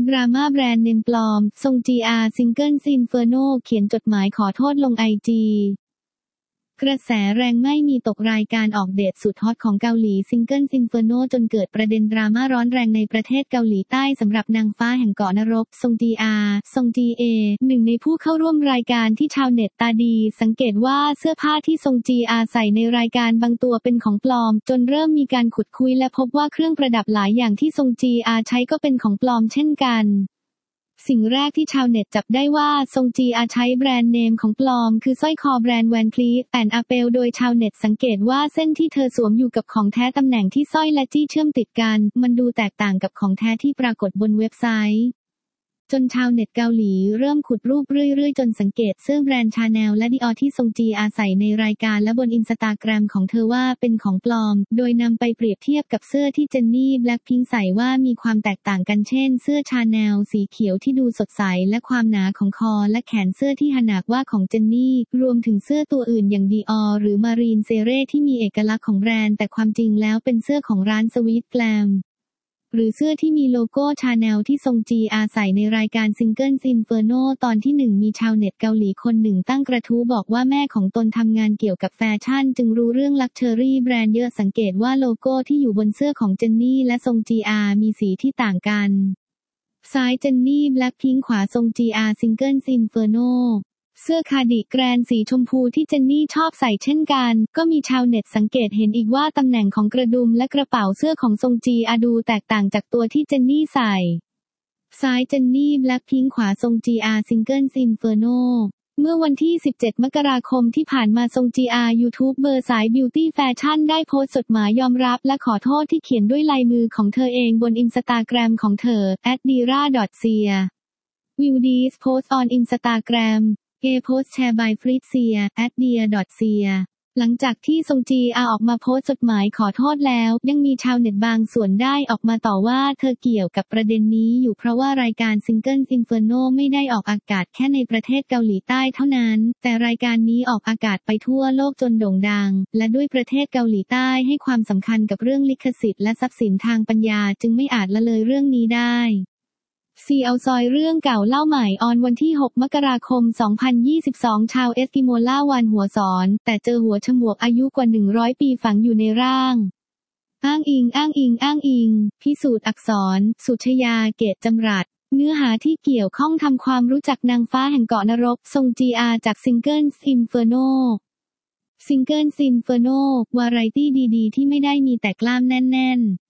ดราม่าแบรนด์เนมปลอมซงจีอาซิงเกิลอินเฟอร์โนเขียนจดหมายขอโทษลงIGกระแสแรงไม่มีตกรายการออกเดทสุดฮอตของเกาหลีซิงเกิลอินเฟอร์โนจนเกิดประเด็นดราม่าร้อนแรงในประเทศเกาหลีใต้สำหรับนางฟ้าแห่งเกาะนรกซงจีอาซงจีเอหนึ่งในผู้เข้าร่วมรายการที่ชาวเน็ตตาดีสังเกตว่าเสื้อผ้าที่ซงจีอาใส่ในรายการบางตัวเป็นของปลอมจนเริ่มมีการขุดคุยและพบว่าเครื่องประดับหลายอย่างที่ซงจีอาใช้ก็เป็นของปลอมเช่นกันสิ่งแรกที่ชาวเน็ตจับได้ว่าซงจีอาใช้แบรนด์เนมของปลอมคือสร้อยคอแบรนด์แวนคลีฟแอนด์อาเปลโดยชาวเน็ตสังเกตว่าเส้นที่เธอสวมอยู่กับของแท้ตำแหน่งที่สร้อยและจี้เชื่อมติดกันมันดูแตกต่างกับของแท้ที่ปรากฏบนเว็บไซต์จนชาวเน็ตเกาหลีเริ่มขุดรูปเรื่อยๆจนสังเกตเสื้อแบรนด์ชาแนลและดิออที่ซงจีอาใส่ในรายการและบนอินสตาแกรมของเธอว่าเป็นของปลอมโดยนำไปเปรียบเทียบกับเสื้อที่เจนนี่แบล็คพิงค์ใส่ว่ามีความแตกต่างกันเช่นเสื้อชาแนลสีเขียวที่ดูสดใสและความหนาของคอและแขนเสื้อที่หนักว่าของเจนนี่รวมถึงเสื้อตัวอื่นอย่างดิออหรือมารีนเซเร่ที่มีเอกลักษณ์ของแบรนด์แต่ความจริงแล้วเป็นเสื้อของร้านสวีทแกลมหรือเสื้อที่มีโลโก้ชาแนลที่ซงจีอาใส่ในรายการซิงเกิลอินเฟอร์โนตอนที่1มีชาวเน็ตเกาหลีคนหนึ่งตั้งกระทู้บอกว่าแม่ของตนทำงานเกี่ยวกับแฟชั่นจึงรู้เรื่องลักชัวรี่แบรนด์เยอะสังเกตว่าโลโก้ที่อยู่บนเสื้อของเจนนี่และซงจีอามีสีที่ต่างกันซ้ายเจนนี่แบล็คพิงค์ขวาซงจีอาซิงเกิลอินเฟอร์โนเสื้อคาร์ดิแกรนสีชมพูที่เจนนี่ชอบใส่เช่นกันก็มีชาวเน็ตสังเกตเห็นอีกว่าตำแหน่งของกระดุมและกระเป๋าเสื้อของซงจีอาดูแตกต่างจากตัวที่เจนนี่ใส่ซ้ายเจนนี่แบล็คพิงค์ขวาซงจีอาซิงเกิลอินเฟอร์โนเมื่อวันที่17มกราคมที่ผ่านมาซงจีอายูทูบเบอร์สายบิวตี้แฟชั่นได้โพสต์จดหมายยอมรับและขอโทษที่เขียนด้วยลายมือของเธอเองบนอินสตาแกรมของเธอ @dira.sia View this post on Instagram A post share by Fritsia @dia.sia หลังจากที่ซงจีอาออกมาโพสต์จดหมายขอโทษแล้วยังมีชาวเน็ตบางส่วนได้ออกมาต่อว่าเธอเกี่ยวกับประเด็นนี้อยู่เพราะว่ารายการซิงเกิลอินเฟอร์โนไม่ได้ออกอากาศแค่ในประเทศเกาหลีใต้เท่านั้นแต่รายการนี้ออกอากาศไปทั่วโลกจนโด่งดังและด้วยประเทศเกาหลีใต้ให้ความสำคัญกับเรื่องลิขสิทธิ์และทรัพย์สินทางปัญญาจึงไม่อาจละเลยเรื่องนี้ได้ซีเอาซอยเรื่องเก่าเล่าใหม่ออนวันที่6มกราคม2022ชาวเอสกิโมล่าวันหัวศรแต่เจอหัวฉมวกอายุกว่า100ปีฝังอยู่ในร่างอ้างอิงพิสูจน์อักษรสุชยาเกตจำรัดเนื้อหาที่เกี่ยวข้องทำความรู้จักนางฟ้าแห่งเกาะนรกซงจีอาจากซิงเกิลอินเฟอร์โนซิงเกิลอินเฟอร์โนวาไรตี้ดีๆที่ไม่ได้มีแต่กล้ามแน่นๆ